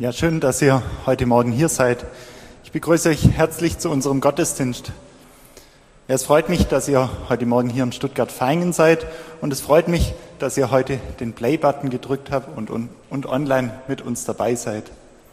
Ja, schön, dass ihr heute Morgen hier seid. Ich begrüße euch herzlich zu unserem Gottesdienst. Ja, es freut mich, dass ihr heute Morgen hier in Stuttgart-Vaihingen seid und es freut mich, dass ihr heute den Play-Button gedrückt habt und online mit uns dabei seid.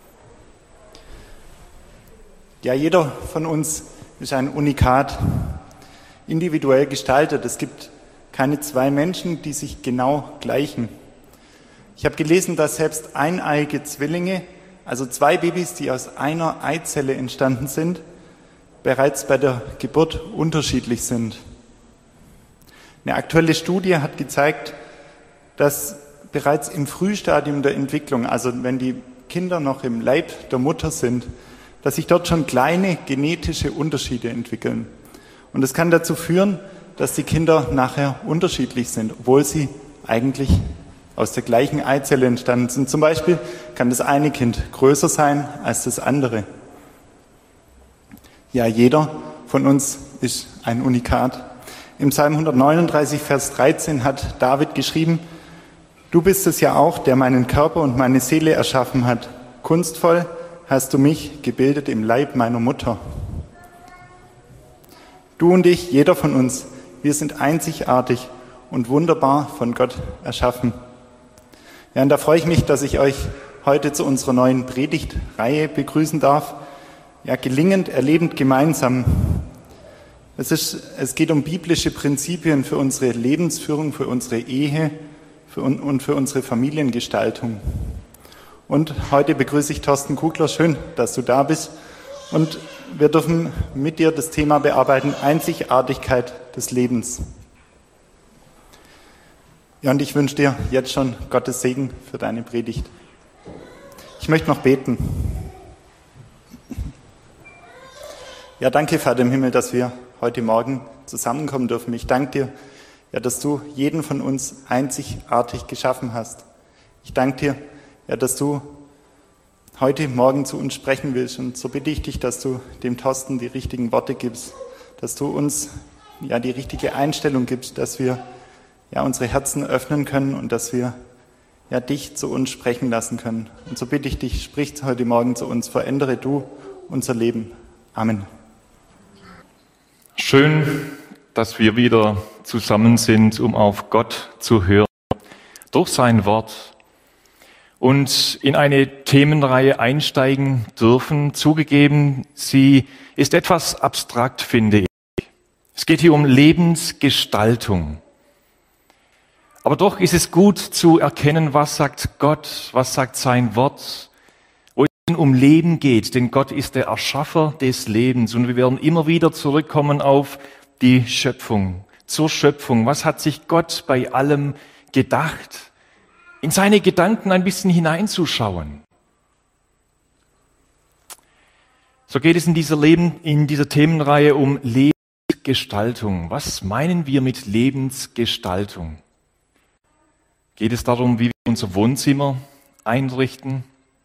Ja, jeder von uns ist ein Unikat, individuell gestaltet. Es gibt keine zwei Menschen, die sich genau gleichen. Ich habe gelesen, dass selbst eineiige Zwillinge, also zwei Babys, die aus einer Eizelle entstanden sind, bereits bei der Geburt unterschiedlich sind. Eine aktuelle Studie hat gezeigt, dass bereits im Frühstadium der Entwicklung, also wenn die Kinder noch im Leib der Mutter sind, dass sich dort schon kleine genetische Unterschiede entwickeln. Und es kann dazu führen, dass die Kinder nachher unterschiedlich sind, obwohl sie eigentlich aus der gleichen Eizelle entstanden sind. Zum Beispiel kann das eine Kind größer sein als das andere. Ja, jeder von uns ist ein Unikat. Im Psalm 139, Vers 13 hat David geschrieben: Du bist es ja auch, der meinen Körper und meine Seele erschaffen hat. Kunstvoll hast du mich gebildet im Leib meiner Mutter. Du und ich, jeder von uns, wir sind einzigartig und wunderbar von Gott erschaffen. Ja, und da freue ich mich, dass ich euch heute zu unserer neuen Predigtreihe begrüßen darf. Ja, gelingend, erlebend, gemeinsam. Es geht um biblische Prinzipien für unsere Lebensführung, für unsere Ehe und für unsere Familiengestaltung. Und heute begrüße ich Thorsten Kugler. Schön, dass du da bist. Und wir dürfen mit dir das Thema bearbeiten: Einzigartigkeit des Lebens. Ja, und ich wünsche dir jetzt schon Gottes Segen für deine Predigt. Ich möchte noch beten. Ja, danke, Vater im Himmel, dass wir heute Morgen zusammenkommen dürfen. Ich danke dir, ja, dass du jeden von uns einzigartig geschaffen hast. Ich danke dir, ja, dass du heute Morgen zu uns sprechen willst. Und so bitte ich dich, dass du dem Thorsten die richtigen Worte gibst, dass du uns ja die richtige Einstellung gibst, dass wir ja unsere Herzen öffnen können und dass wir ja dich zu uns sprechen lassen können. Und so bitte ich dich, sprich heute Morgen zu uns, verändere du unser Leben. Amen. Schön, dass wir wieder zusammen sind, um auf Gott zu hören, durch sein Wort und in eine Themenreihe einsteigen dürfen. Zugegeben, sie ist etwas abstrakt, finde ich. Es geht hier um Lebensgestaltung. Aber doch ist es gut zu erkennen, was sagt Gott, was sagt sein Wort, wo es um Leben geht. Denn Gott ist der Erschaffer des Lebens. Und wir werden immer wieder zurückkommen auf die Schöpfung, zur Schöpfung. Was hat sich Gott bei allem gedacht? In seine Gedanken ein bisschen hineinzuschauen. So geht es in dieser Themenreihe um Lebensgestaltung. Was meinen wir mit Lebensgestaltung? Geht es darum, wie wir unser Wohnzimmer einrichten?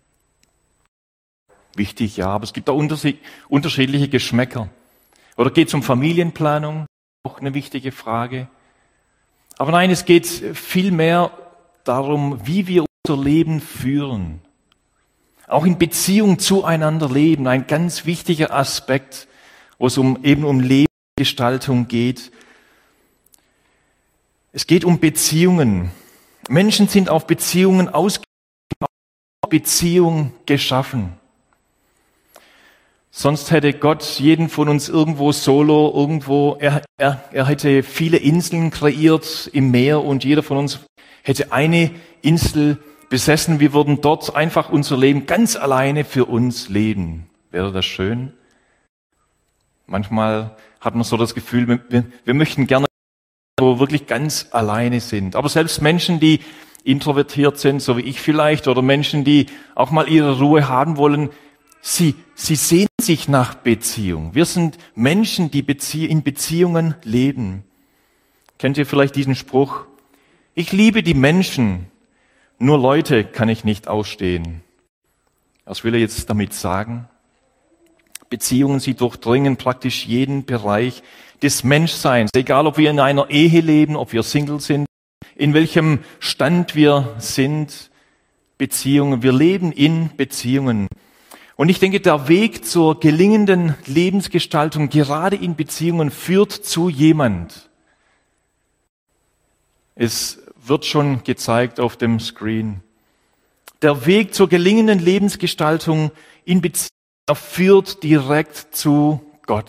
Wichtig, ja, aber es gibt auch unterschiedliche Geschmäcker. Oder geht es um Familienplanung? Auch eine wichtige Frage. Aber nein, es geht vielmehr darum, wie wir unser Leben führen. Auch in Beziehung zueinander leben. Ein ganz wichtiger Aspekt, wo es um Lebensgestaltung geht. Es geht um Beziehungen. Menschen sind auf Beziehungen ausgelegt, auf Beziehung geschaffen. Sonst hätte Gott jeden von uns irgendwo solo, er hätte viele Inseln kreiert im Meer und jeder von uns hätte eine Insel besessen. Wir würden dort einfach unser Leben ganz alleine für uns leben. Wäre das schön? Manchmal hat man so das Gefühl, wir möchten gerne, wo wir wirklich ganz alleine sind. Aber selbst Menschen, die introvertiert sind, so wie ich vielleicht, oder Menschen, die auch mal ihre Ruhe haben wollen, sie sehnen sich nach Beziehung. Wir sind Menschen, die in Beziehungen leben. Kennt ihr vielleicht diesen Spruch? Ich liebe die Menschen, nur Leute kann ich nicht ausstehen. Was will er jetzt damit sagen? Beziehungen, sie durchdringen praktisch jeden Bereich des Menschseins. Egal, ob wir in einer Ehe leben, ob wir Single sind, in welchem Stand wir sind. Beziehungen. Wir leben in Beziehungen. Und ich denke, der Weg zur gelingenden Lebensgestaltung, gerade in Beziehungen, führt zu jemand. Es wird schon gezeigt auf dem Screen. Der Weg zur gelingenden Lebensgestaltung in Beziehungen führt direkt zu Gott.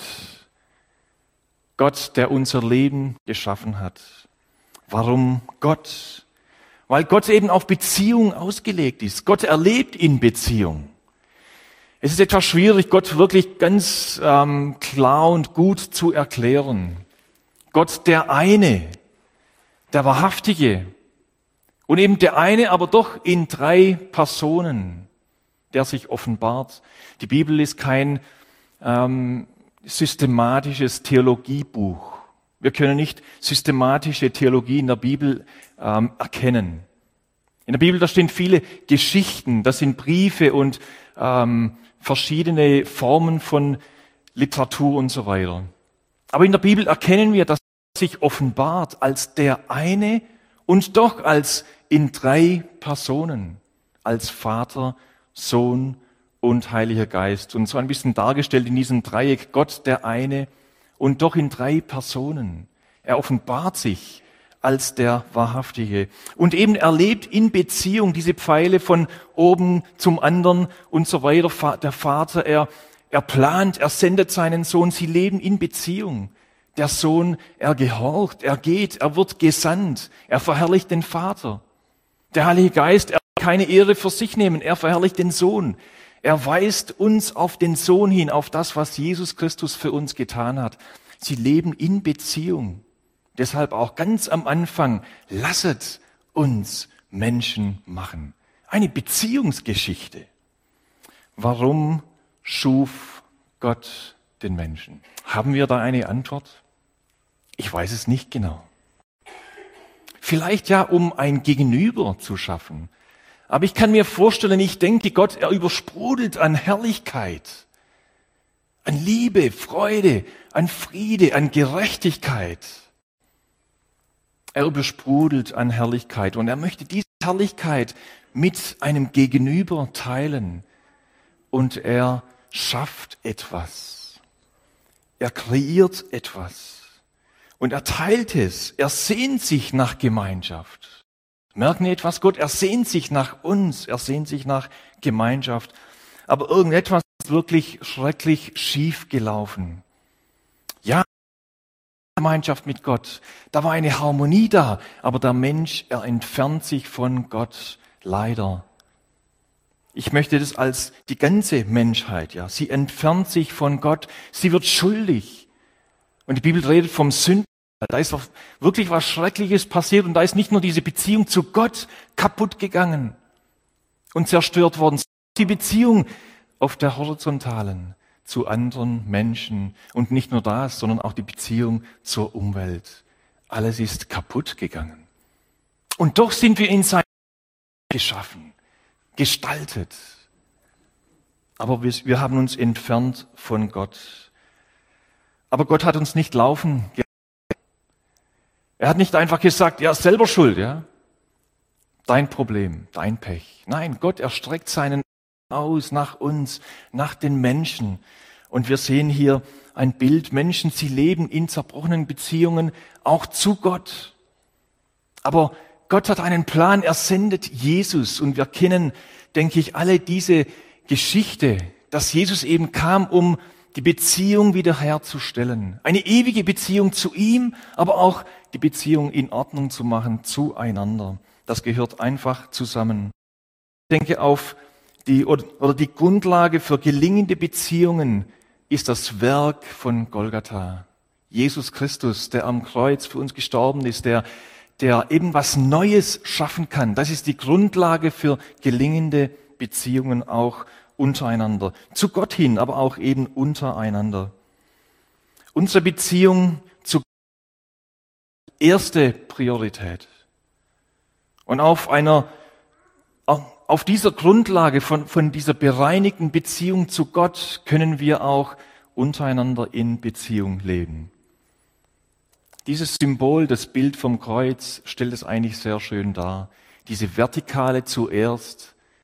Gott, der unser Leben geschaffen hat. Warum Gott? Weil Gott eben auf Beziehung ausgelegt ist. Gott erlebt in Beziehung. Es ist etwas schwierig, Gott wirklich ganz klar und gut zu erklären. Gott der eine, der Wahrhaftige und eben der eine, aber doch in 3 Personen, der sich offenbart. Die Bibel ist kein systematisches Theologiebuch. Wir können nicht systematische Theologie in der Bibel erkennen. In der Bibel, da stehen viele Geschichten, das sind Briefe und verschiedene Formen von Literatur und so weiter. Aber in der Bibel erkennen wir, dass Gott sich offenbart als der eine und doch als in 3 Personen, als Vater, Sohn und Heiliger Geist. Und so ein bisschen dargestellt in diesem Dreieck, Gott der eine und doch in 3 Personen. Er offenbart sich als der Wahrhaftige. Und eben erlebt in Beziehung diese Pfeile von oben zum anderen und so weiter. Der Vater, er plant, er sendet seinen Sohn. Sie leben in Beziehung. Der Sohn, er gehorcht, er geht, er wird gesandt. Er verherrlicht den Vater. Der Heilige Geist, er will keine Ehre für sich nehmen. Er verherrlicht den Sohn. Er weist uns auf den Sohn hin, auf das, was Jesus Christus für uns getan hat. Sie leben in Beziehung. Deshalb auch ganz am Anfang, lasset uns Menschen machen. Eine Beziehungsgeschichte. Warum schuf Gott den Menschen? Haben wir da eine Antwort? Ich weiß es nicht genau. Vielleicht ja, um ein Gegenüber zu schaffen. Aber ich kann mir vorstellen, ich denke, Gott, er übersprudelt an Herrlichkeit, an Liebe, Freude, an Friede, an Gerechtigkeit. Er übersprudelt an Herrlichkeit und er möchte diese Herrlichkeit mit einem Gegenüber teilen. Und er schafft etwas. Er kreiert etwas. Und er teilt es. Er sehnt sich nach Gemeinschaft. Merken wir etwas, Gott? Er sehnt sich nach uns. Er sehnt sich nach Gemeinschaft. Aber irgendetwas ist wirklich schrecklich schief gelaufen. Ja, Gemeinschaft mit Gott. Da war eine Harmonie da, aber der Mensch, er entfernt sich von Gott, leider. Ich möchte das als die ganze Menschheit, ja. Sie entfernt sich von Gott, sie wird schuldig. Und die Bibel redet vom Sünden. Da ist wirklich was Schreckliches passiert und da ist nicht nur diese Beziehung zu Gott kaputt gegangen und zerstört worden, die Beziehung auf der horizontalen zu anderen Menschen und nicht nur das, sondern auch die Beziehung zur Umwelt. Alles ist kaputt gegangen. Und doch sind wir in sein geschaffen, gestaltet. Aber wir haben uns entfernt von Gott. Aber Gott hat uns nicht laufen gelassen. Er hat nicht einfach gesagt, ja, selber schuld, ja. Dein Problem, dein Pech. Nein, Gott erstreckt seinen aus nach uns, nach den Menschen. Und wir sehen hier ein Bild, Menschen, sie leben in zerbrochenen Beziehungen auch zu Gott. Aber Gott hat einen Plan, er sendet Jesus. Und wir kennen, denke ich, alle diese Geschichte, dass Jesus eben kam, um die Beziehung wiederherzustellen. Eine ewige Beziehung zu ihm, aber auch die Beziehung in Ordnung zu machen zueinander. Das gehört einfach zusammen. Ich denke auf die Grundlage für gelingende Beziehungen ist das Werk von Golgatha. Jesus Christus, der am Kreuz für uns gestorben ist, der eben was Neues schaffen kann. Das ist die Grundlage für gelingende Beziehungen auch untereinander. Zu Gott hin, aber auch eben untereinander. Unsere Beziehung zu Gott ist die erste Priorität. Und auf dieser Grundlage von dieser bereinigten Beziehung zu Gott können wir auch untereinander in Beziehung leben. Dieses Symbol, das Bild vom Kreuz, stellt es eigentlich sehr schön dar. Diese Vertikale zuerst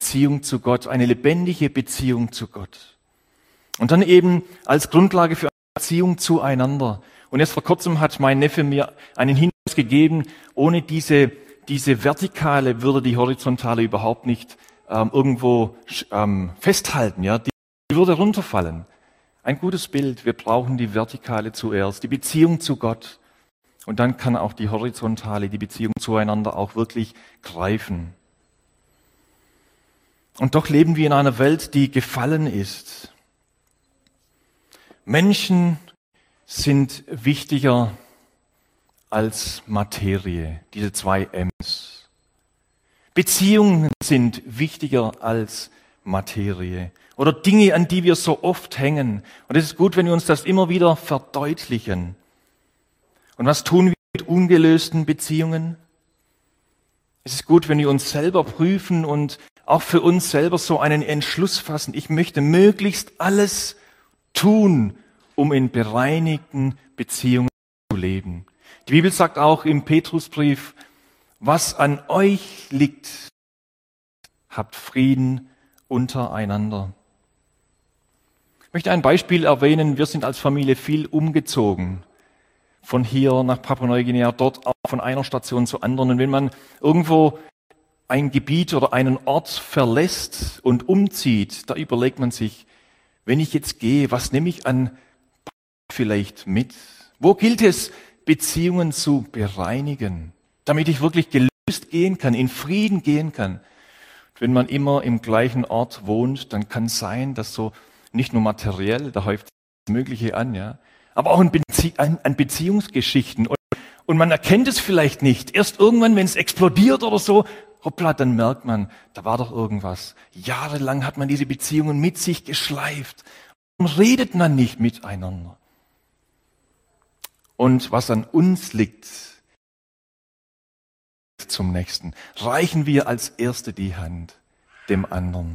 Beziehung zu Gott, eine lebendige Beziehung zu Gott. Und dann eben als Grundlage für eine Beziehung zueinander. Und erst vor kurzem hat mein Neffe mir einen Hinweis gegeben, ohne diese Vertikale würde die Horizontale überhaupt nicht irgendwo festhalten. Ja? Die würde runterfallen. Ein gutes Bild. Wir brauchen die Vertikale zuerst, die Beziehung zu Gott. Und dann kann auch die Horizontale, die Beziehung zueinander auch wirklich greifen. Und doch leben wir in einer Welt, die gefallen ist. Menschen sind wichtiger als Materie, diese 2 M's. Beziehungen sind wichtiger als Materie oder Dinge, an die wir so oft hängen. Und es ist gut, wenn wir uns das immer wieder verdeutlichen. Und was tun wir mit ungelösten Beziehungen? Es ist gut, wenn wir uns selber prüfen und auch für uns selber so einen Entschluss fassen. Ich möchte möglichst alles tun, um in bereinigten Beziehungen zu leben. Die Bibel sagt auch im Petrusbrief, was an euch liegt, habt Frieden untereinander. Ich möchte ein Beispiel erwähnen. Wir sind als Familie viel umgezogen. Von hier nach Papua-Neuguinea, dort auch von einer Station zur anderen. Und wenn man irgendwo ein Gebiet oder einen Ort verlässt und umzieht, da überlegt man sich, wenn ich jetzt gehe, was nehme ich an vielleicht mit? Wo gilt es, Beziehungen zu bereinigen, damit ich wirklich gelöst gehen kann, in Frieden gehen kann? Wenn man immer im gleichen Ort wohnt, dann kann es sein, dass so nicht nur materiell, da häuft das Mögliche an, ja, aber auch an Beziehungsgeschichten. Und man erkennt es vielleicht nicht. Erst irgendwann, wenn es explodiert oder so, hoppla, dann merkt man, da war doch irgendwas. Jahrelang hat man diese Beziehungen mit sich geschleift. Und redet man nicht miteinander. Und was an uns liegt, zum Nächsten. Reichen wir als Erste die Hand dem anderen.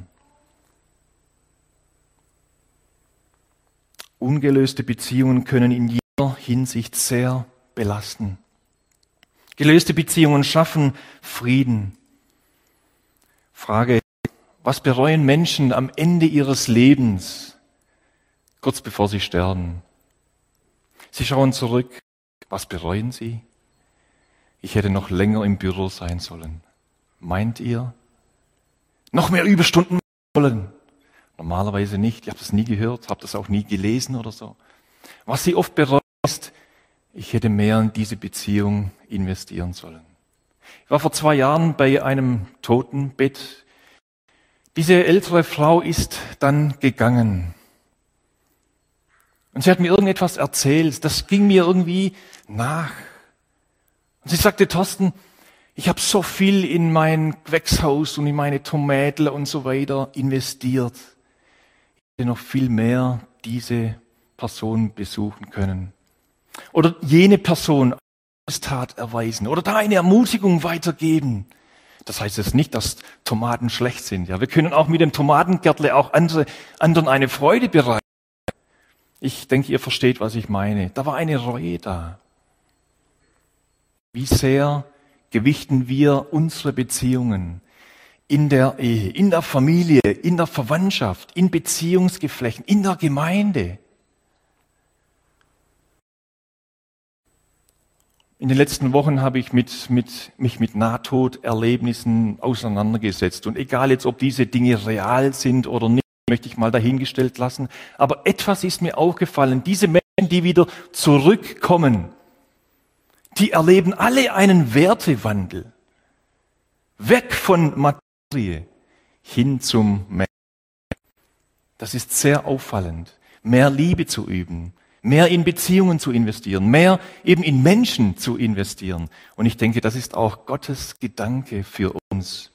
Ungelöste Beziehungen können in jeder Hinsicht sehr belasten. Gelöste Beziehungen schaffen Frieden. Frage, was bereuen Menschen am Ende ihres Lebens, kurz bevor sie sterben? Sie schauen zurück. Was bereuen sie? Ich hätte noch länger im Büro sein sollen. Meint ihr? Noch mehr Überstunden sollen? Normalerweise nicht. Ich habe das nie gehört, habe das auch nie gelesen oder so. Was sie oft bereuen ist, ich hätte mehr in diese Beziehung investieren sollen. Ich war vor 2 Jahren bei einem Totenbett. Diese ältere Frau ist dann gegangen. Und sie hat mir irgendetwas erzählt, das ging mir irgendwie nach. Und sie sagte, Thorsten, ich habe so viel in mein Gewächshaus und in meine Tomaten und so weiter investiert. Ich hätte noch viel mehr diese Person besuchen können. Oder jene Person als Tat erweisen. Oder da eine Ermutigung weitergeben. Das heißt jetzt nicht, dass Tomaten schlecht sind. Ja, wir können auch mit dem Tomatengärtle auch anderen eine Freude bereiten. Ich denke, ihr versteht, was ich meine. Da war eine Reue da. Wie sehr gewichten wir unsere Beziehungen in der Ehe, in der Familie, in der Verwandtschaft, in Beziehungsgeflechten, in der Gemeinde. In den letzten Wochen habe ich mich mit Nahtoderlebnissen auseinandergesetzt. Und egal jetzt, ob diese Dinge real sind oder nicht, möchte ich mal dahingestellt lassen. Aber etwas ist mir aufgefallen. Diese Menschen, die wieder zurückkommen, die erleben alle einen Wertewandel. Weg von Materie hin zum Menschen. Das ist sehr auffallend. Mehr Liebe zu üben, mehr in Beziehungen zu investieren, mehr eben in Menschen zu investieren. Und ich denke, das ist auch Gottes Gedanke für uns.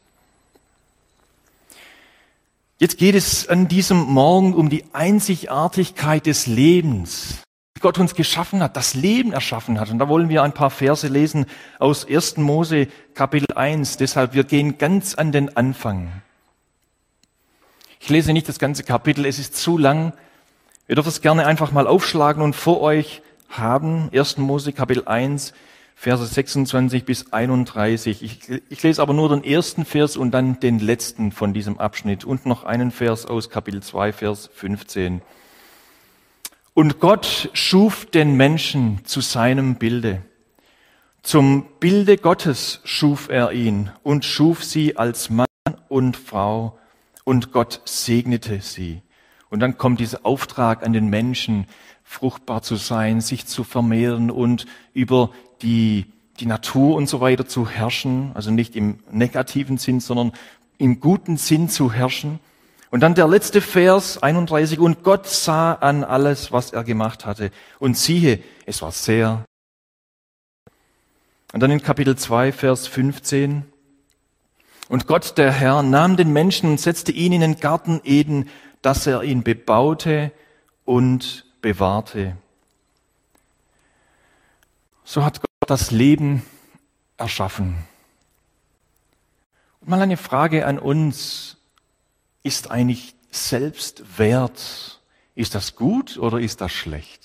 Jetzt geht es an diesem Morgen um die Einzigartigkeit des Lebens. Gott uns geschaffen hat, das Leben erschaffen hat. Und da wollen wir ein paar Verse lesen aus 1. Mose Kapitel 1. Deshalb, wir gehen ganz an den Anfang. Ich lese nicht das ganze Kapitel, es ist zu lang. Ihr dürft es gerne einfach mal aufschlagen und vor euch haben. 1. Mose Kapitel 1, Verse 26 bis 31. Ich lese aber nur den ersten Vers und dann den letzten von diesem Abschnitt und noch einen Vers aus Kapitel 2, Vers 15. Und Gott schuf den Menschen zu seinem Bilde. Zum Bilde Gottes schuf er ihn und schuf sie als Mann und Frau, und Gott segnete sie. Und dann kommt dieser Auftrag an den Menschen, fruchtbar zu sein, sich zu vermehren und über die Natur und so weiter zu herrschen, also nicht im negativen Sinn, sondern im guten Sinn zu herrschen. Und dann der letzte Vers, 31, und Gott sah an alles, was er gemacht hatte, und siehe, es war sehr. Und dann in Kapitel 2, Vers 15, und Gott, der Herr, nahm den Menschen und setzte ihn in den Garten Eden, dass er ihn bebaute und bewahrte. So hat Gott das Leben erschaffen. Und mal eine Frage an uns. Ist eigentlich Selbstwert, ist das gut oder ist das schlecht?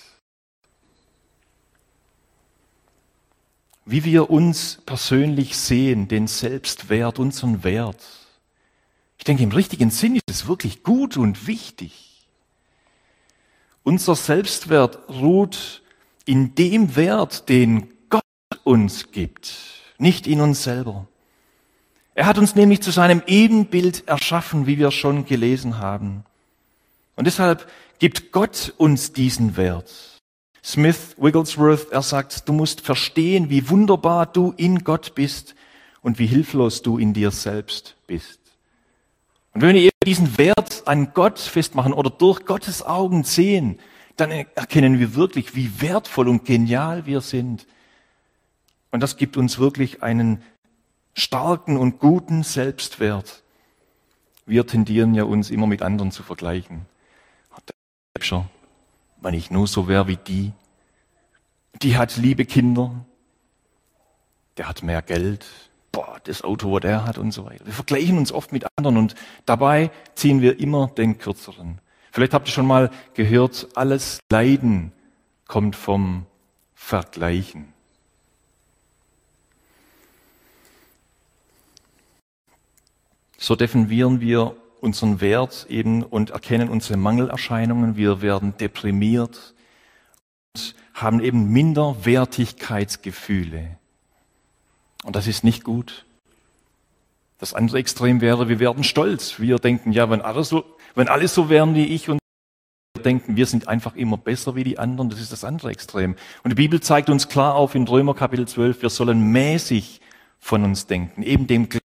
Wie wir uns persönlich sehen, den Selbstwert, unseren Wert. Ich denke, im richtigen Sinn ist es wirklich gut und wichtig. Unser Selbstwert ruht in dem Wert, den Gott uns gibt, nicht in uns selber. Er hat uns nämlich zu seinem Ebenbild erschaffen, wie wir schon gelesen haben. Und deshalb gibt Gott uns diesen Wert. Smith Wigglesworth, er sagt, du musst verstehen, wie wunderbar du in Gott bist und wie hilflos du in dir selbst bist. Und wenn wir diesen Wert an Gott festmachen oder durch Gottes Augen sehen, dann erkennen wir wirklich, wie wertvoll und genial wir sind. Und das gibt uns wirklich einen starken und guten Selbstwert. Wir tendieren ja uns immer mit anderen zu vergleichen. Wenn ich nur so wäre wie die hat liebe Kinder, der hat mehr Geld, das Auto, was der hat und so weiter. Wir vergleichen uns oft mit anderen und dabei ziehen wir immer den Kürzeren. Vielleicht habt ihr schon mal gehört, alles Leiden kommt vom Vergleichen. So definieren wir unseren Wert eben und erkennen unsere Mangelerscheinungen. Wir werden deprimiert und haben eben Minderwertigkeitsgefühle. Und das ist nicht gut. Das andere Extrem wäre, wir werden stolz. Wir denken, ja, wenn alle so wären wie ich und wir denken, wir sind einfach immer besser wie die anderen. Das ist das andere Extrem. Und die Bibel zeigt uns klar auf in Römer Kapitel 12, wir sollen mäßig von uns denken, eben dem gemäß.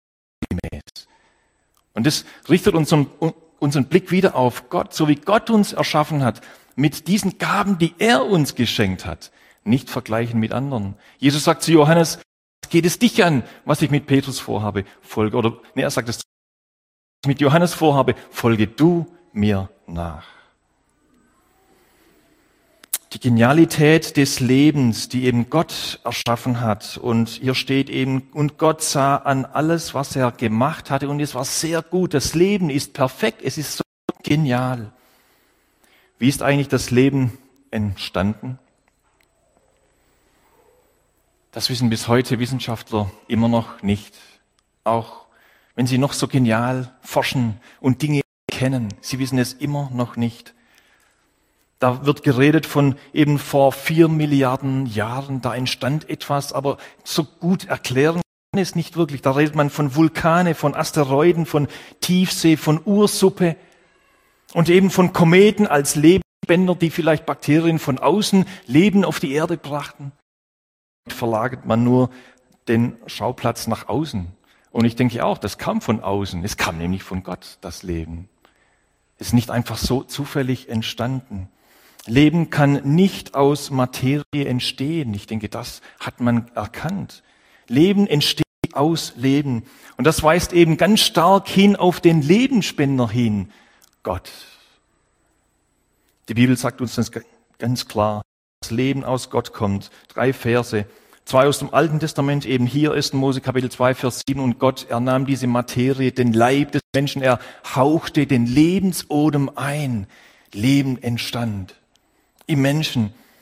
Und das richtet unseren Blick wieder auf Gott, so wie Gott uns erschaffen hat, mit diesen Gaben, die er uns geschenkt hat, nicht vergleichen mit anderen. Jesus sagt zu Johannes, geht es dich an, was ich mit Petrus vorhabe, er sagt es, was ich mit Johannes vorhabe, folge du mir nach. Die Genialität des Lebens, die eben Gott erschaffen hat. Und hier steht eben, und Gott sah an alles, was er gemacht hatte, und es war sehr gut. Das Leben ist perfekt, es ist so genial. Wie ist eigentlich das Leben entstanden? Das wissen bis heute Wissenschaftler immer noch nicht. Auch wenn sie noch so genial forschen und Dinge kennen, sie wissen es immer noch nicht. Da wird geredet von eben vor 4 Milliarden Jahren, da entstand etwas, aber so gut erklären kann es nicht wirklich. Da redet man von Vulkane, von Asteroiden, von Tiefsee, von Ursuppe und eben von Kometen als Lebensspender, die vielleicht Bakterien von außen Leben auf die Erde brachten. Verlagert man nur den Schauplatz nach außen. Und ich denke auch, das kam von außen. Es kam nämlich von Gott, das Leben. Es ist nicht einfach so zufällig entstanden. Leben kann nicht aus Materie entstehen. Ich denke, das hat man erkannt. Leben entsteht aus Leben. Und das weist eben ganz stark hin auf den Lebensspender hin, Gott. Die Bibel sagt uns das ganz klar. Das Leben aus Gott kommt. 3 Verse. 2 aus dem Alten Testament, eben hier 1. Mose Kapitel 2, Vers 7. Und Gott, er nahm diese Materie, den Leib des Menschen, er hauchte den Lebensodem ein. Leben entstand im Menschen.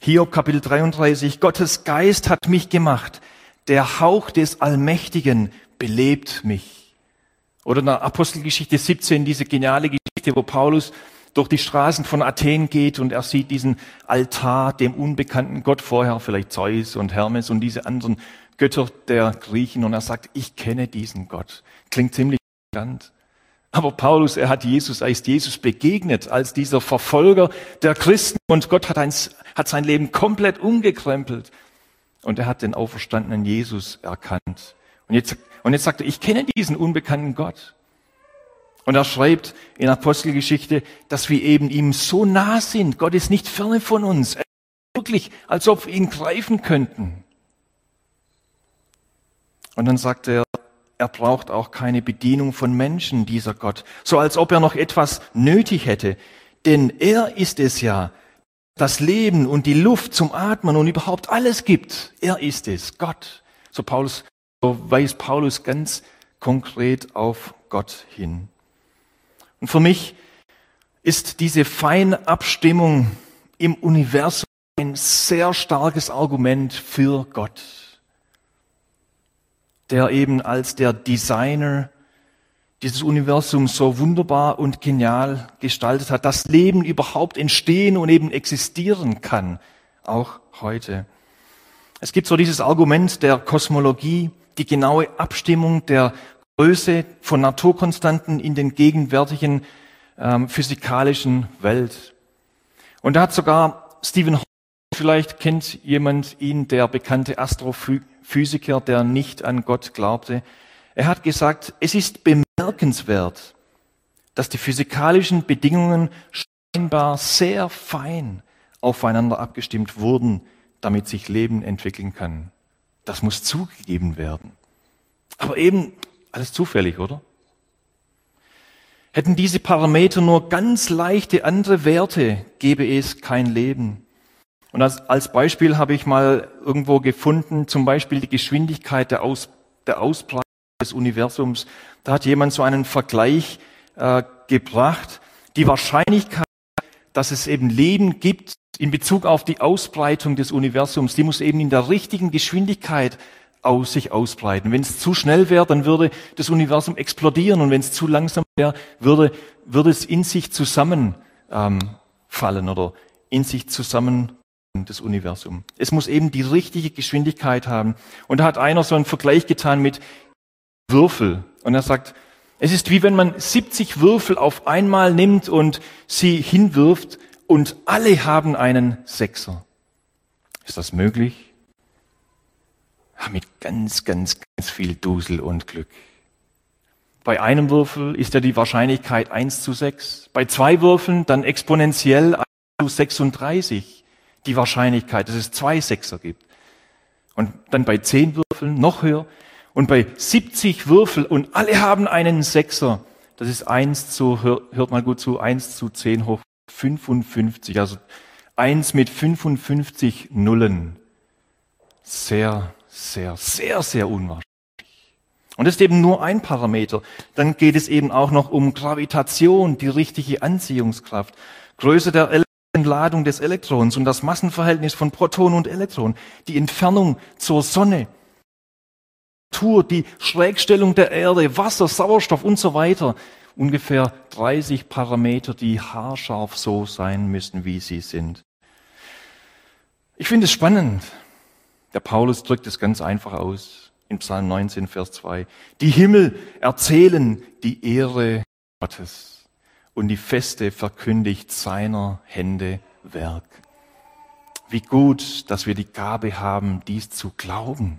Hiob Kapitel 33, Gottes Geist hat mich gemacht. Der Hauch des Allmächtigen belebt mich. Oder in der Apostelgeschichte 17, diese geniale Geschichte, wo Paulus durch die Straßen von Athen geht und er sieht diesen Altar dem unbekannten Gott vorher, vielleicht Zeus und Hermes und diese anderen Götter der Griechen, und er sagt, ich kenne diesen Gott. Klingt ziemlich bekannt. Aber Paulus, er ist Jesus begegnet als dieser Verfolger der Christen, und Gott hat sein Leben komplett umgekrempelt. Und er hat den auferstandenen Jesus erkannt. Und jetzt sagt er, ich kenne diesen unbekannten Gott. Und er schreibt in Apostelgeschichte, dass wir eben ihm so nah sind. Gott ist nicht ferne von uns. Er ist wirklich, als ob wir ihn greifen könnten. Und dann sagt er braucht auch keine Bedienung von Menschen, dieser Gott. So als ob er noch etwas nötig hätte. Denn er ist es ja, das Leben und die Luft zum Atmen und überhaupt alles gibt. Er ist es, Gott. So weist Paulus ganz konkret auf Gott hin. Und für mich ist diese feine Abstimmung im Universum ein sehr starkes Argument für Gott, der eben als der Designer dieses Universum so wunderbar und genial gestaltet hat, dass Leben überhaupt entstehen und eben existieren kann, auch heute. Es gibt so dieses Argument der Kosmologie, die genaue Abstimmung der Größe von Naturkonstanten in den gegenwärtigen physikalischen Welt. Und da hat sogar Stephen Hawking, vielleicht kennt jemand ihn, der bekannte Astrophysiker, der nicht an Gott glaubte. Er hat gesagt, es ist bemerkenswert, dass die physikalischen Bedingungen scheinbar sehr fein aufeinander abgestimmt wurden, damit sich Leben entwickeln kann. Das muss zugegeben werden. Aber eben alles zufällig, oder? Hätten diese Parameter nur ganz leichte andere Werte, gäbe es kein Leben. Und als Beispiel habe ich mal irgendwo gefunden, zum Beispiel die Geschwindigkeit der Ausbreitung des Universums. Da hat jemand so einen Vergleich gebracht. Die Wahrscheinlichkeit, dass es eben Leben gibt in Bezug auf die Ausbreitung des Universums, die muss eben in der richtigen Geschwindigkeit sich ausbreiten. Wenn es zu schnell wäre, dann würde das Universum explodieren, und wenn es zu langsam wäre, würde es in sich zusammenfallen oder in sich zusammen das Universum. Es muss eben die richtige Geschwindigkeit haben. Und da hat einer so einen Vergleich getan mit Würfel. Und er sagt, es ist wie wenn man 70 Würfel auf einmal nimmt und sie hinwirft und alle haben einen Sechser. Ist das möglich? Ja, mit ganz viel Dusel und Glück. Bei einem Würfel ist ja die Wahrscheinlichkeit 1:6. Bei 2 Würfeln dann exponentiell 1:36 die Wahrscheinlichkeit, dass es 2 Sechser gibt. Und dann bei 10 Würfeln noch höher. Und bei 70 Würfel und alle haben einen Sechser. Das ist hört mal gut zu, 1:10 hoch 55. Also 1 mit 55 Nullen. Sehr unwahrscheinlich. Und das ist eben nur ein Parameter. Dann geht es eben auch noch um Gravitation, die richtige Anziehungskraft, Größe der Ladung des Elektrons und das Massenverhältnis von Proton und Elektron, die Entfernung zur Sonne, die Schrägstellung der Erde, Wasser, Sauerstoff und so weiter. Ungefähr 30 Parameter, die haarscharf so sein müssen, wie sie sind. Ich finde es spannend. Der Paulus drückt es ganz einfach aus in Psalm 19, Vers 2. Die Himmel erzählen die Ehre Gottes und die Feste verkündigt seiner Hände Werk. Wie gut, dass wir die Gabe haben, dies zu glauben.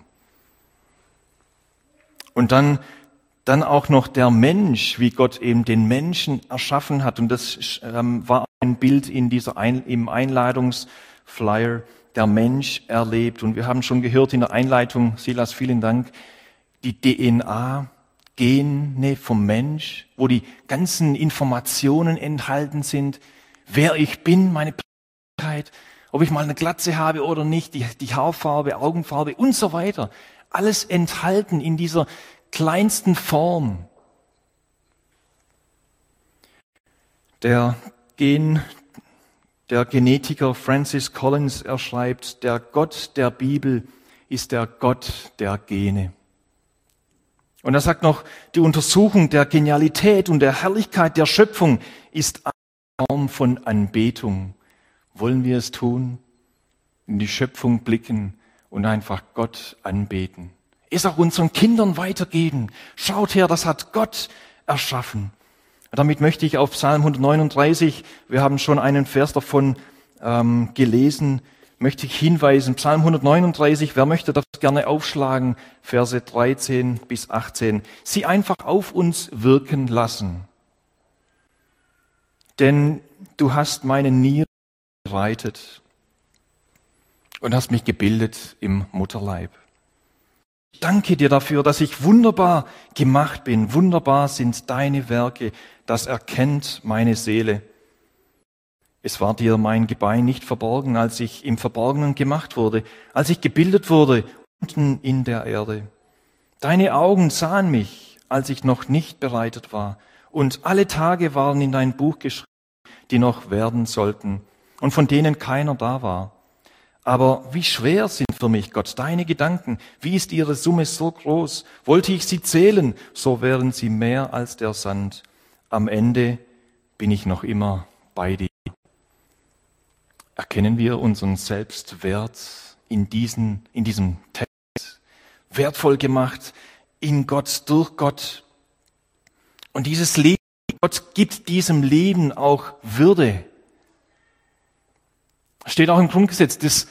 Und dann auch noch der Mensch, wie Gott eben den Menschen erschaffen hat. Und das war ein Bild in im Einladungsflyer, der Mensch erlebt. Und wir haben schon gehört in der Einleitung, Silas, vielen Dank, die DNA, Gene vom Mensch, wo die ganzen Informationen enthalten sind, wer ich bin, meine Persönlichkeit, ob ich mal eine Glatze habe oder nicht, die Haarfarbe, Augenfarbe und so weiter. Alles enthalten in dieser kleinsten Form. Der Der Genetiker Francis Collins, er schreibt, der Gott der Bibel ist der Gott der Gene. Und er sagt noch, die Untersuchung der Genialität und der Herrlichkeit der Schöpfung ist eine Form von Anbetung. Wollen wir es tun? In die Schöpfung blicken und einfach Gott anbeten. Es auch unseren Kindern weitergeben. Schaut her, das hat Gott erschaffen. Damit möchte ich auf Psalm 139, wir haben schon einen Vers davon gelesen, möchte ich hinweisen. Psalm 139, wer möchte, darf gerne aufschlagen, Verse 13 bis 18. Sie einfach auf uns wirken lassen. Denn du hast meine Nieren bereitet und hast mich gebildet im Mutterleib. Ich danke dir dafür, dass ich wunderbar gemacht bin. Wunderbar sind deine Werke, das erkennt meine Seele. Es war dir mein Gebein nicht verborgen, als ich im Verborgenen gemacht wurde, als ich gebildet wurde unten in der Erde. Deine Augen sahen mich, als ich noch nicht bereitet war, und alle Tage waren in dein Buch geschrieben, die noch werden sollten und von denen keiner da war. Aber wie schwer sind für mich, Gott, deine Gedanken? Wie ist ihre Summe so groß? Wollte ich sie zählen, so wären sie mehr als der Sand. Am Ende bin ich noch immer bei dir. Erkennen wir unseren Selbstwert in diesem Text, wertvoll gemacht in Gott, durch Gott. Und dieses Leben, Gott gibt diesem Leben auch Würde. Steht auch im Grundgesetz, das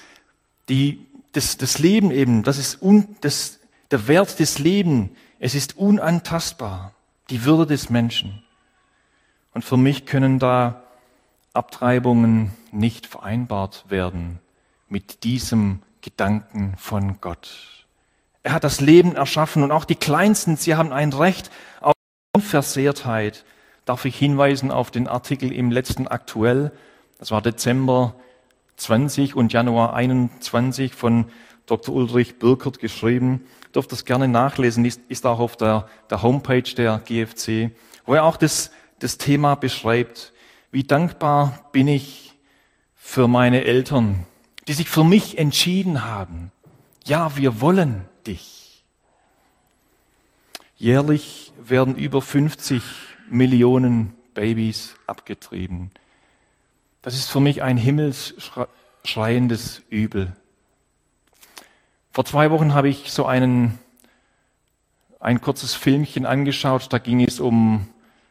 Leben eben, der Wert des Lebens, es ist unantastbar, die Würde des Menschen. Und für mich können da Abtreibungen nicht vereinbart werden mit diesem Gedanken von Gott. Er hat das Leben erschaffen und auch die Kleinsten, sie haben ein Recht auf Unversehrtheit. Darf ich hinweisen auf den Artikel im letzten Aktuell, das war Dezember 20 und Januar 21 von Dr. Ulrich Birkert geschrieben. Ihr dürft das gerne nachlesen, ist auch auf der Homepage der GFC, wo er auch das Thema beschreibt. Wie dankbar bin ich für meine Eltern, die sich für mich entschieden haben. Ja, wir wollen dich. Jährlich werden über 50 Millionen Babys abgetrieben. Das ist für mich ein himmelsschreiendes Übel. Vor 2 Wochen habe ich so ein kurzes Filmchen angeschaut, da ging es um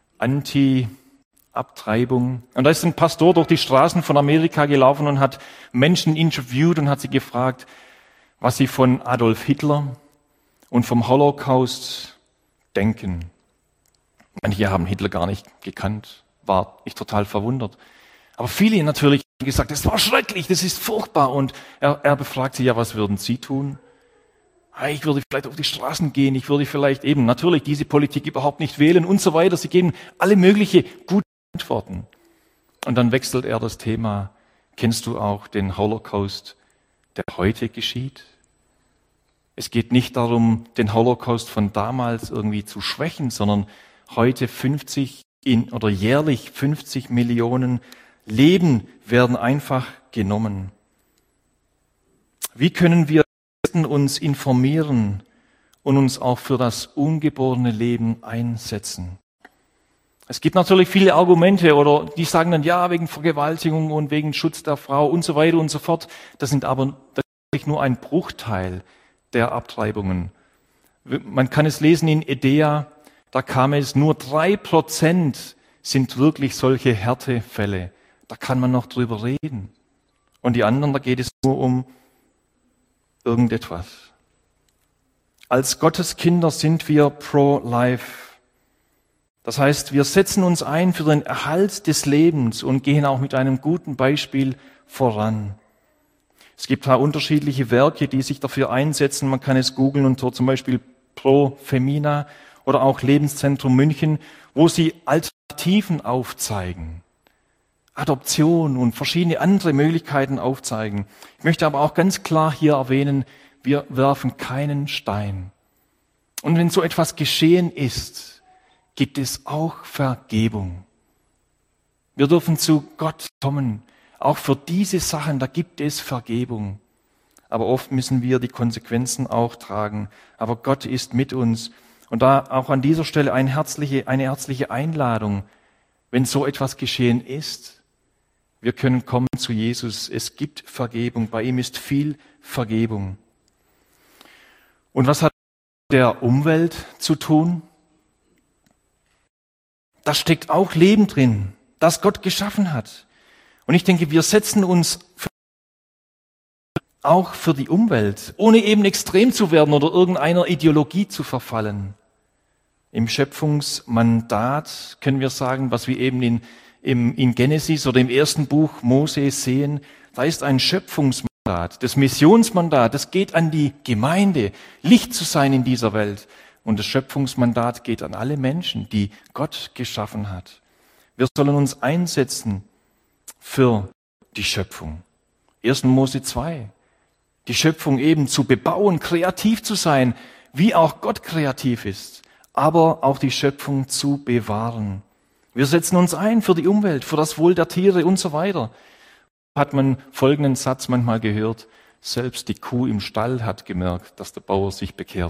Abtreibung. Und da ist ein Pastor durch die Straßen von Amerika gelaufen und hat Menschen interviewt und hat sie gefragt, was sie von Adolf Hitler und vom Holocaust denken. Manche haben Hitler gar nicht gekannt, war ich total verwundert. Aber viele natürlich haben gesagt, das war schrecklich, das ist furchtbar. Und er befragt sie, ja, was würden Sie tun? Ich würde vielleicht auf die Straßen gehen, ich würde vielleicht eben natürlich diese Politik überhaupt nicht wählen und so weiter. Sie geben alle mögliche gute Antworten. Und dann wechselt er das Thema. Kennst du auch den Holocaust, der heute geschieht? Es geht nicht darum, den Holocaust von damals irgendwie zu schwächen, sondern heute jährlich 50 Millionen Leben werden einfach genommen. Wie können wir uns informieren und uns auch für das ungeborene Leben einsetzen? Es gibt natürlich viele Argumente, oder die sagen dann, ja, wegen Vergewaltigung und wegen Schutz der Frau und so weiter und so fort. Das ist nur ein Bruchteil der Abtreibungen. Man kann es lesen in Edea, da kam es, nur 3% sind wirklich solche Härtefälle. Da kann man noch drüber reden. Und die anderen, da geht es nur um irgendetwas. Als Gotteskinder sind wir pro-life. Das heißt, wir setzen uns ein für den Erhalt des Lebens und gehen auch mit einem guten Beispiel voran. Es gibt da unterschiedliche Werke, die sich dafür einsetzen. Man kann es googeln und so zum Beispiel Pro Femina oder auch Lebenszentrum München, wo sie Alternativen aufzeigen. Adoption und verschiedene andere Möglichkeiten aufzeigen. Ich möchte aber auch ganz klar hier erwähnen, wir werfen keinen Stein. Und wenn so etwas geschehen ist, gibt es auch Vergebung. Wir dürfen zu Gott kommen, Auch für diese Sachen, da gibt es Vergebung. Aber oft müssen wir die Konsequenzen auch tragen. Aber Gott ist mit uns. Und da auch an dieser Stelle eine herzliche Einladung, wenn so etwas geschehen ist. Wir können kommen zu Jesus. Es gibt Vergebung. Bei ihm ist viel Vergebung. Und was hat der Umwelt zu tun? Da steckt auch Leben drin, das Gott geschaffen hat. Und ich denke, wir setzen uns auch für die Umwelt, ohne eben extrem zu werden oder irgendeiner Ideologie zu verfallen. Im Schöpfungsmandat können wir sagen, was wir eben in Genesis oder im ersten Buch Mose sehen, da ist ein Schöpfungsmandat, das Missionsmandat, das geht an die Gemeinde, Licht zu sein in dieser Welt. Und das Schöpfungsmandat geht an alle Menschen, die Gott geschaffen hat. Wir sollen uns einsetzen für die Schöpfung. 1. Mose 2. Die Schöpfung eben zu bebauen, kreativ zu sein, wie auch Gott kreativ ist, aber auch die Schöpfung zu bewahren. Wir setzen uns ein für die Umwelt, für das Wohl der Tiere und so weiter. Hat man folgenden Satz manchmal gehört: Selbst die Kuh im Stall hat gemerkt, dass der Bauer sich bekehrt.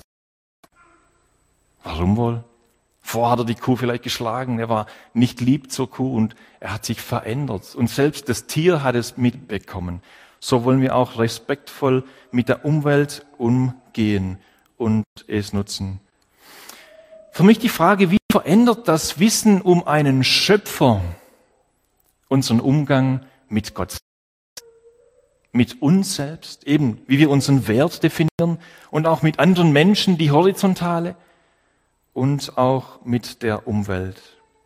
Warum wohl? Vorher hat er die Kuh vielleicht geschlagen, er war nicht lieb zur Kuh und er hat sich verändert. Und selbst das Tier hat es mitbekommen. So wollen wir auch respektvoll mit der Umwelt umgehen und es nutzen. Für mich die Frage, wie verändert das Wissen um einen Schöpfer unseren Umgang mit Gott, mit uns selbst, eben wie wir unseren Wert definieren und auch mit anderen Menschen, die horizontale und auch mit der Umwelt.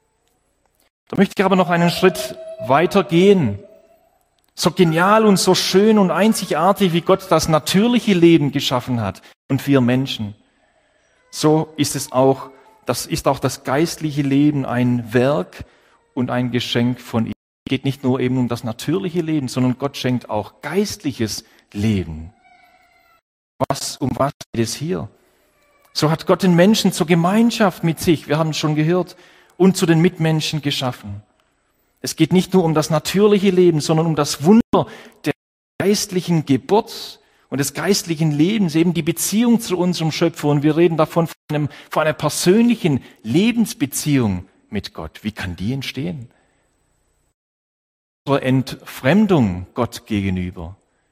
Da möchte ich aber noch einen Schritt weiter gehen. So genial und so schön und einzigartig, wie Gott das natürliche Leben geschaffen hat und wir Menschen, so ist es auch, das ist auch das geistliche Leben ein Werk und ein Geschenk von ihm. Es geht nicht nur eben um das natürliche Leben, sondern Gott schenkt auch geistliches Leben. Um was geht es hier? So hat Gott den Menschen zur Gemeinschaft mit sich, wir haben es schon gehört, und zu den Mitmenschen geschaffen. Es geht nicht nur um das natürliche Leben, sondern um das Wunder der geistlichen Geburt und des geistlichen Lebens, eben die Beziehung zu unserem Schöpfer. Und wir reden davon von einer persönlichen Lebensbeziehung mit Gott. Wie kann die entstehen? Unsere Entfremdung Gott gegenüber,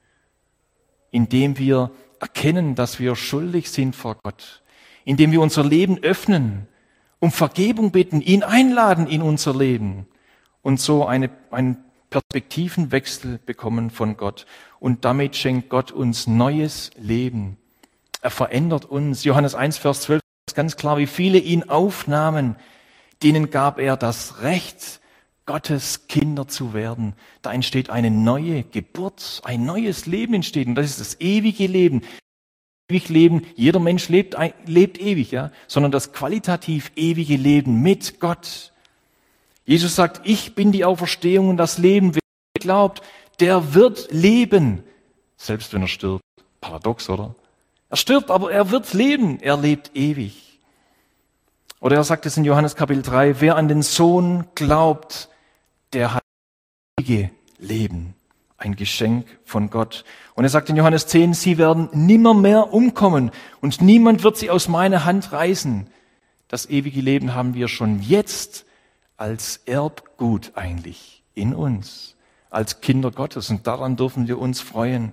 indem wir erkennen, dass wir schuldig sind vor Gott, indem wir unser Leben öffnen, um Vergebung bitten, ihn einladen in unser Leben und so einen Perspektivenwechsel bekommen von Gott. Und damit schenkt Gott uns neues Leben. Er verändert uns. Johannes 1, Vers 12 ist ganz klar, wie viele ihn aufnahmen, denen gab er das Recht, Gottes Kinder zu werden. Da entsteht eine neue Geburt, ein neues Leben entsteht. Und das ist das ewige Leben. Ewig Leben, jeder Mensch lebt ewig, ja, sondern das qualitativ ewige Leben mit Gott. Jesus sagt, ich bin die Auferstehung und das Leben. Wer glaubt, der wird leben, selbst wenn er stirbt. Paradox, oder? Er stirbt, aber er wird leben. Er lebt ewig. Oder er sagt es in Johannes Kapitel 3, wer an den Sohn glaubt, der hat ewige Leben. Ein Geschenk von Gott. Und er sagt in Johannes 10, sie werden nimmermehr umkommen und niemand wird sie aus meiner Hand reißen. Das ewige Leben haben wir schon jetzt als Erbgut eigentlich in uns, als Kinder Gottes. Und daran dürfen wir uns freuen.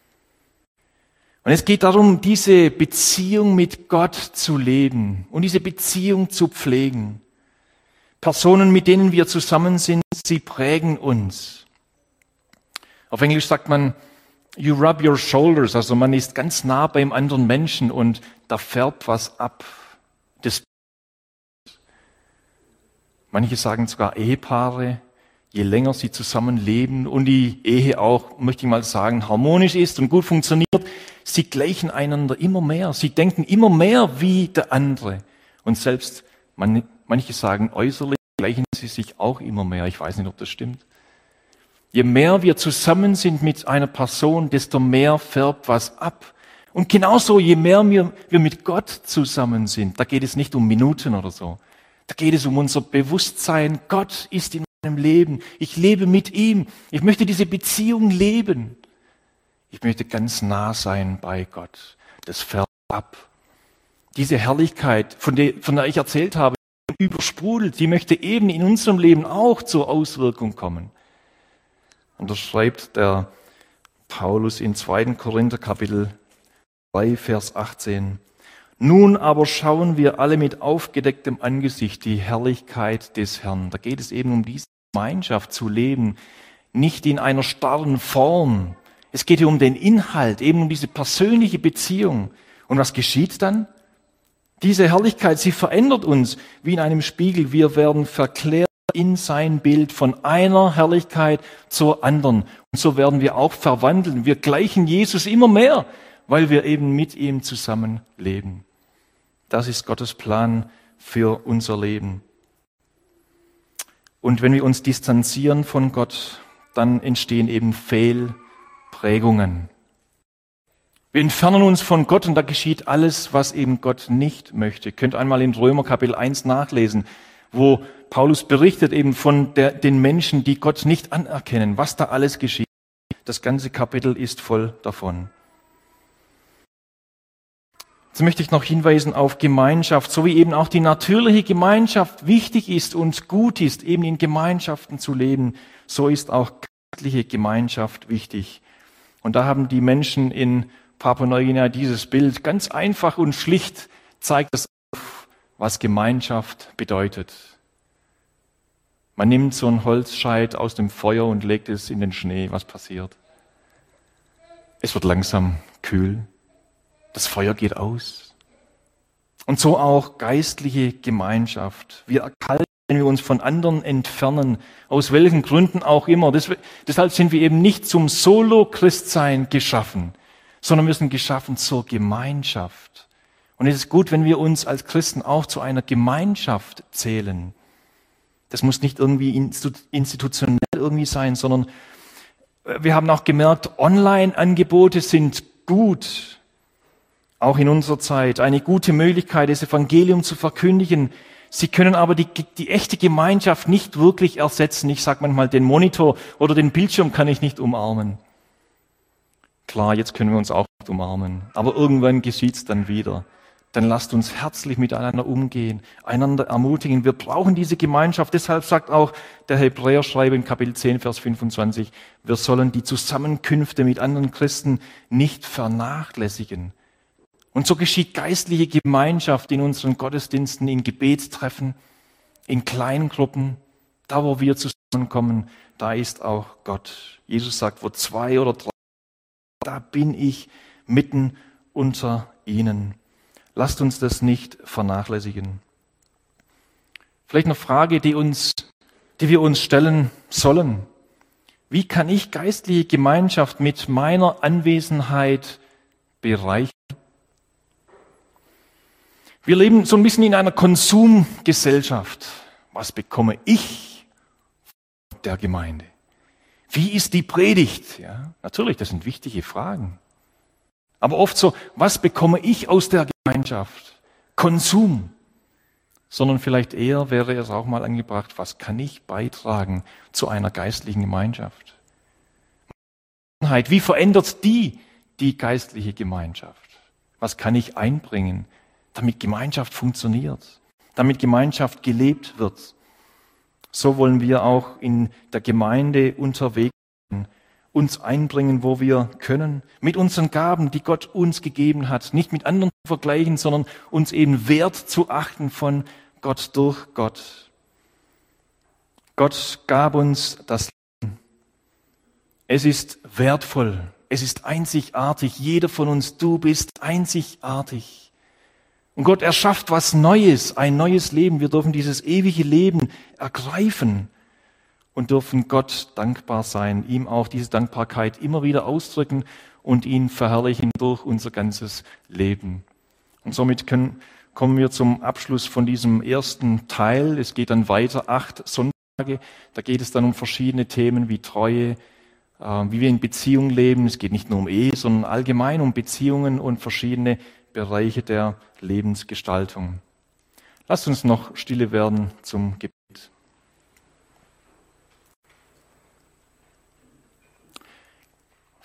Und es geht darum, diese Beziehung mit Gott zu leben und diese Beziehung zu pflegen. Personen, mit denen wir zusammen sind, sie prägen uns. Auf Englisch sagt man, you rub your shoulders, also man ist ganz nah beim anderen Menschen und da färbt was ab. Manche sagen sogar Ehepaare, je länger sie zusammenleben und die Ehe auch, möchte ich mal sagen, harmonisch ist und gut funktioniert, sie gleichen einander immer mehr. Sie denken immer mehr wie der andere. Und selbst manche sagen, äußerlich gleichen sie sich auch immer mehr. Ich weiß nicht, ob das stimmt. Je mehr wir zusammen sind mit einer Person, desto mehr färbt was ab. Und genauso, je mehr wir mit Gott zusammen sind, da geht es nicht um Minuten oder so. Da geht es um unser Bewusstsein, Gott ist in meinem Leben. Ich lebe mit ihm. Ich möchte diese Beziehung leben. Ich möchte ganz nah sein bei Gott. Das färbt ab. Diese Herrlichkeit, von der ich erzählt habe, übersprudelt, die möchte eben in unserem Leben auch zur Auswirkung kommen. Und das schreibt der Paulus in 2. Korinther Kapitel 3, Vers 18. Nun aber schauen wir alle mit aufgedecktem Angesicht die Herrlichkeit des Herrn. Da geht es eben um diese Gemeinschaft zu leben, nicht in einer starren Form. Es geht hier um den Inhalt, eben um diese persönliche Beziehung. Und was geschieht dann? Diese Herrlichkeit, sie verändert uns wie in einem Spiegel. Wir werden verklärt in sein Bild von einer Herrlichkeit zur anderen. Und so werden wir auch verwandelt. Wir gleichen Jesus immer mehr, weil wir eben mit ihm zusammen leben. Das ist Gottes Plan für unser Leben. Und wenn wir uns distanzieren von Gott, dann entstehen eben Fehlprägungen. Wir entfernen uns von Gott und da geschieht alles, was eben Gott nicht möchte. Ihr könnt einmal in Römer Kapitel 1 nachlesen, wo Paulus berichtet eben von den Menschen, die Gott nicht anerkennen, was da alles geschieht. Das ganze Kapitel ist voll davon. Jetzt möchte ich noch hinweisen auf Gemeinschaft, so wie eben auch die natürliche Gemeinschaft wichtig ist und gut ist, eben in Gemeinschaften zu leben, so ist auch geistliche Gemeinschaft wichtig. Und da haben die Menschen in Papua-Neuguinea dieses Bild ganz einfach und schlicht, zeigt es auf, was Gemeinschaft bedeutet. Man nimmt so einen Holzscheit aus dem Feuer und legt es in den Schnee. Was passiert? Es wird langsam kühl. Das Feuer geht aus. Und so auch geistliche Gemeinschaft. Wir erkalten, wenn wir uns von anderen entfernen, aus welchen Gründen auch immer. Deshalb sind wir eben nicht zum Solo-Christsein geschaffen, sondern wir sind geschaffen zur Gemeinschaft. Und es ist gut, wenn wir uns als Christen auch zu einer Gemeinschaft zählen. Das muss nicht irgendwie institutionell irgendwie sein, sondern wir haben auch gemerkt, Online-Angebote sind gut. Auch in unserer Zeit eine gute Möglichkeit, das Evangelium zu verkündigen. Sie können aber die echte Gemeinschaft nicht wirklich ersetzen. Ich sage manchmal, den Monitor oder den Bildschirm kann ich nicht umarmen. Klar, jetzt können wir uns auch nicht umarmen, aber irgendwann geschieht's dann wieder. Dann lasst uns herzlich miteinander umgehen, einander ermutigen. Wir brauchen diese Gemeinschaft. Deshalb sagt auch der Hebräerschreiber in Kapitel 10, Vers 25, wir sollen die Zusammenkünfte mit anderen Christen nicht vernachlässigen. Und so geschieht geistliche Gemeinschaft in unseren Gottesdiensten, in Gebetstreffen, in kleinen Gruppen. Da, wo wir zusammenkommen, da ist auch Gott. Jesus sagt, wo 2 oder 3, da bin ich mitten unter ihnen. Lasst uns das nicht vernachlässigen. Vielleicht eine Frage, die wir uns stellen sollen. Wie kann ich geistliche Gemeinschaft mit meiner Anwesenheit bereichern? Wir leben so ein bisschen in einer Konsumgesellschaft. Was bekomme ich von der Gemeinde? Wie ist die Predigt? Ja, natürlich, das sind wichtige Fragen. Aber oft so, was bekomme ich aus der Gemeinschaft? Konsum. Sondern vielleicht eher wäre es auch mal angebracht, was kann ich beitragen zu einer geistlichen Gemeinschaft? Wie verändert die geistliche Gemeinschaft? Was kann ich einbringen, damit Gemeinschaft funktioniert, damit Gemeinschaft gelebt wird? So wollen wir auch in der Gemeinde unterwegs sein, uns einbringen, wo wir können, mit unseren Gaben, die Gott uns gegeben hat, nicht mit anderen zu vergleichen, sondern uns eben wert zu achten von Gott durch Gott. Gott gab uns das Leben. Es ist wertvoll, es ist einzigartig. Jeder von uns, du bist einzigartig. Und Gott erschafft was Neues, ein neues Leben. Wir dürfen dieses ewige Leben ergreifen und dürfen Gott dankbar sein, ihm auch diese Dankbarkeit immer wieder ausdrücken und ihn verherrlichen durch unser ganzes Leben. Und somit kommen wir zum Abschluss von diesem ersten Teil. Es geht dann weiter, 8 Sonntage. Da geht es dann um verschiedene Themen wie Treue, wie wir in Beziehung leben. Es geht nicht nur um Ehe, sondern allgemein um Beziehungen und verschiedene Bereiche der Lebensgestaltung. Lasst uns noch stille werden zum Gebet.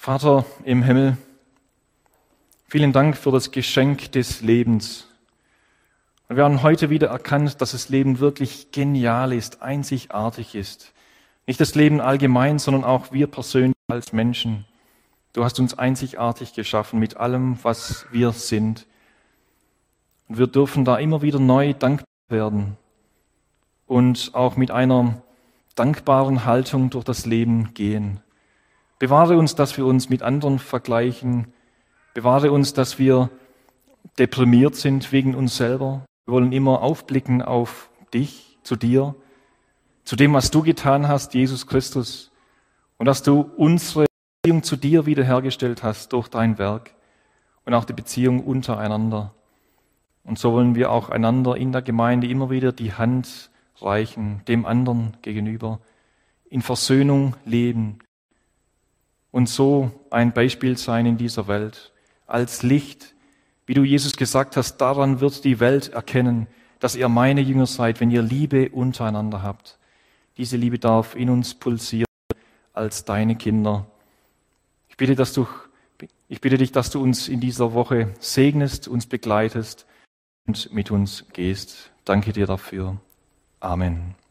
Vater im Himmel, vielen Dank für das Geschenk des Lebens. Und wir haben heute wieder erkannt, dass das Leben wirklich genial ist, einzigartig ist. Nicht das Leben allgemein, sondern auch wir persönlich als Menschen. Du hast uns einzigartig geschaffen mit allem, was wir sind. Und wir dürfen da immer wieder neu dankbar werden und auch mit einer dankbaren Haltung durch das Leben gehen. Bewahre uns, dass wir uns mit anderen vergleichen. Bewahre uns, dass wir deprimiert sind wegen uns selber. Wir wollen immer aufblicken auf dich, zu dir, zu dem, was du getan hast, Jesus Christus, und dass du unsere Beziehung zu dir wiederhergestellt hast durch dein Werk und auch die Beziehung untereinander. Und so wollen wir auch einander in der Gemeinde immer wieder die Hand reichen, dem anderen gegenüber, in Versöhnung leben und so ein Beispiel sein in dieser Welt, als Licht, wie du Jesus gesagt hast, daran wird die Welt erkennen, dass ihr meine Jünger seid, wenn ihr Liebe untereinander habt. Diese Liebe darf in uns pulsieren als deine Kinder. Ich bitte dich, dass du uns in dieser Woche segnest, uns begleitest und mit uns gehst. Danke dir dafür. Amen.